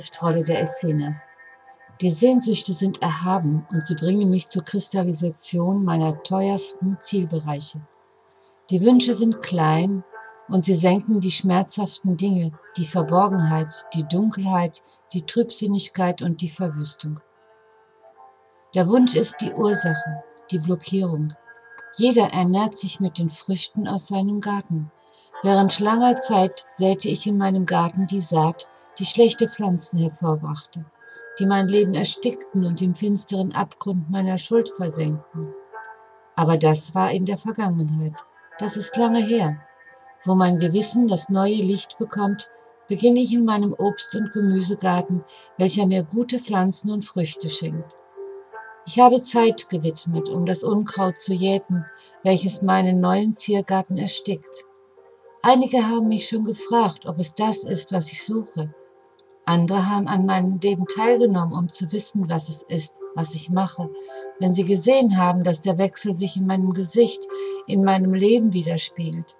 Rolle der Essener. Die Sehnsüchte sind erhaben und sie bringen mich zur Kristallisation meiner teuersten Zielbereiche. Die Wünsche sind klein und sie senken die schmerzhaften Dinge, die Verborgenheit, die Dunkelheit, die Trübsinnigkeit und die Verwüstung. Der Wunsch ist die Ursache, die Blockierung. Jeder ernährt sich mit den Früchten aus seinem Garten. Während langer Zeit säte ich in meinem Garten die Saat, die schlechte Pflanzen hervorbrachte, die mein Leben erstickten und im finsteren Abgrund meiner Schuld versenkten. Aber das war in der Vergangenheit. Das ist lange her. Wo mein Gewissen das neue Licht bekommt, beginne ich in meinem Obst- und Gemüsegarten, welcher mir gute Pflanzen und Früchte schenkt. Ich habe Zeit gewidmet, um das Unkraut zu jäten, welches meinen neuen Ziergarten erstickt. Einige haben mich schon gefragt, ob es das ist, was ich suche. Andere haben an meinem Leben teilgenommen, um zu wissen, was es ist, was ich mache. Wenn sie gesehen haben, dass der Wechsel sich in meinem Gesicht, in meinem Leben widerspiegelt.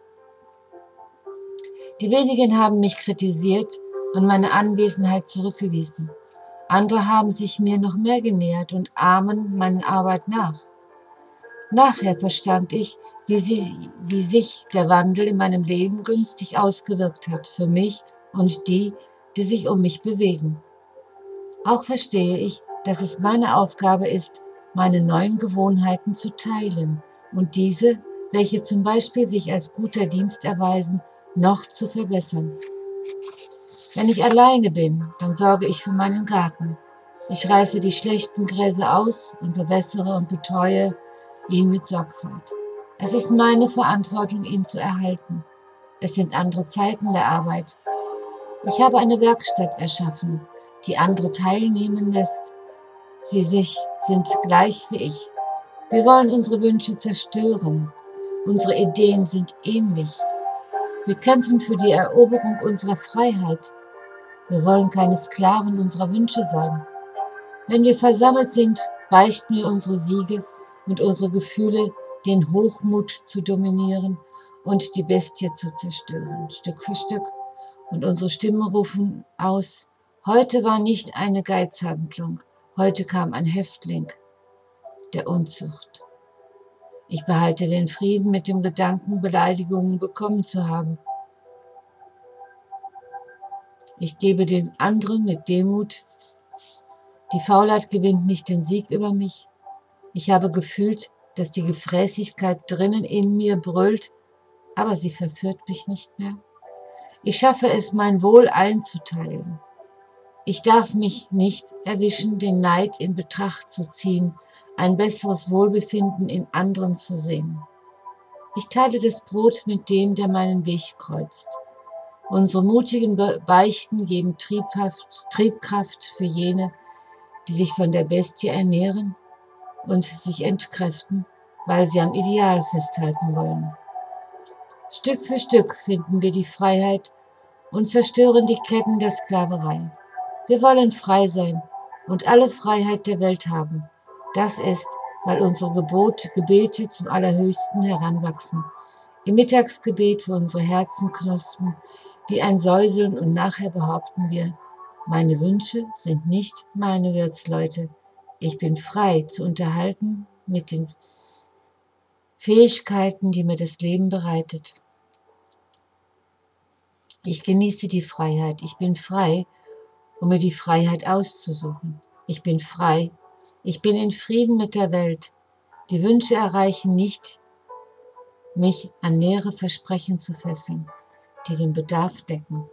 Die wenigen haben mich kritisiert und meine Anwesenheit zurückgewiesen. Andere haben sich mir noch mehr genähert und ahmen meine Arbeit nach. Nachher verstand ich, wie sich der Wandel in meinem Leben günstig ausgewirkt hat für mich und die sich um mich bewegen. Auch verstehe ich, dass es meine Aufgabe ist, meine neuen Gewohnheiten zu teilen und diese, welche zum Beispiel sich als guter Dienst erweisen, noch zu verbessern. Wenn ich alleine bin, dann sorge ich für meinen Garten. Ich reiße die schlechten Gräser aus und bewässere und betreue ihn mit Sorgfalt. Es ist meine Verantwortung, ihn zu erhalten. Es sind andere Zeiten der Arbeit. Ich habe eine Werkstatt erschaffen, die andere teilnehmen lässt. Sie sind gleich wie ich. Wir wollen unsere Wünsche zerstören. Unsere Ideen sind ähnlich. Wir kämpfen für die Eroberung unserer Freiheit. Wir wollen keine Sklaven unserer Wünsche sein. Wenn wir versammelt sind, beichten wir unsere Siege und unsere Gefühle, den Hochmut zu dominieren und die Bestie zu zerstören, Stück für Stück. Und unsere Stimmen rufen aus, heute war nicht eine Geizhandlung, heute kam ein Häftling der Unzucht. Ich behalte den Frieden mit dem Gedanken, Beleidigungen bekommen zu haben. Ich gebe den anderen mit Demut. Die Faulheit gewinnt nicht den Sieg über mich. Ich habe gefühlt, dass die Gefräßigkeit drinnen in mir brüllt, aber sie verführt mich nicht mehr. Ich schaffe es, mein Wohl einzuteilen. Ich darf mich nicht erwischen, den Neid in Betracht zu ziehen, ein besseres Wohlbefinden in anderen zu sehen. Ich teile das Brot mit dem, der meinen Weg kreuzt. Unsere mutigen Beichten geben Triebkraft für jene, die sich von der Bestie ernähren und sich entkräften, weil sie am Ideal festhalten wollen. Stück für Stück finden wir die Freiheit und zerstören die Ketten der Sklaverei. Wir wollen frei sein und alle Freiheit der Welt haben. Das ist, weil unsere Gebete zum Allerhöchsten heranwachsen. Im Mittagsgebet für unsere Herzen knospen wie ein Säuseln und nachher behaupten wir, meine Wünsche sind nicht meine Wirtsleute. Ich bin frei zu unterhalten mit den Fähigkeiten, die mir das Leben bereitet. Ich genieße die Freiheit. Ich bin frei, um mir die Freiheit auszusuchen. Ich bin frei. Ich bin in Frieden mit der Welt. Die Wünsche erreichen nicht, mich an leere Versprechen zu fesseln, die den Bedarf decken.